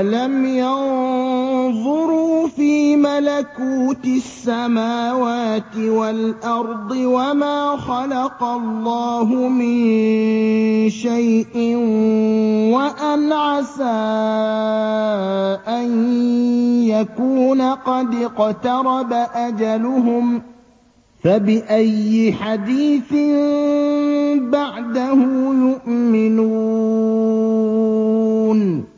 أَوَلَمْ يَنظُرُوا فِي مَلَكُوتِ السَّمَاوَاتِ وَالْأَرْضِ وَمَا خَلَقَ اللَّهُ مِن شَيْءٍ وَأَنْ عَسَىٰ أَن يَكُونَ قَدِ اقْتَرَبَ أَجَلُهُمْ ۖ فَبِأَيِّ حَدِيثٍ بَعْدَهُ يُؤْمِنُونَ